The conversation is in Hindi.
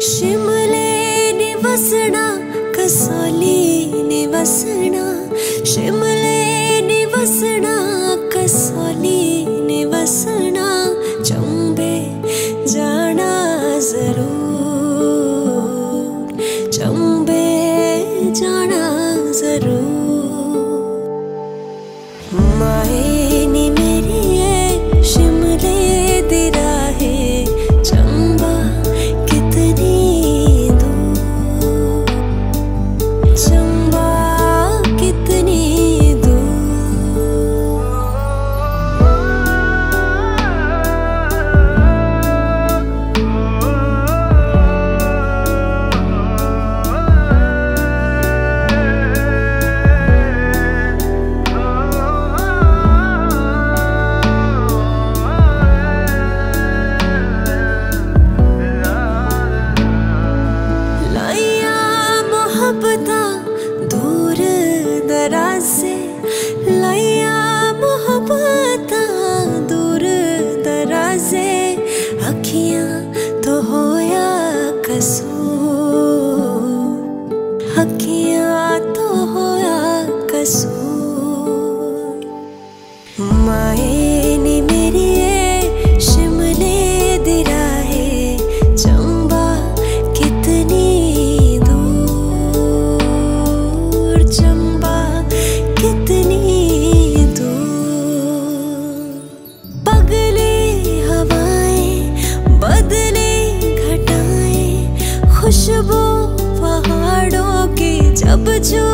शिमले ने वसना कसौली ने वसना, शिमले ने वसना कसौली ने वसना, चंबे जाना जरूर, चंबे जाना जरूर। माए नी मेरी है शिमले दी राहे, चंबा कितनी दूर, चंबा कितनी दूर दराज से, लाया मोहब्बता दूर दराज से, अखियां तो होया कसूर, अखियां तो होया कसूर। माए नी मेरी शिमले दी राहे, चंबा कितनी चंबा कितनी दूर। पगले हवाएं बदले घटाएं, खुशबू पहाड़ों की जब जो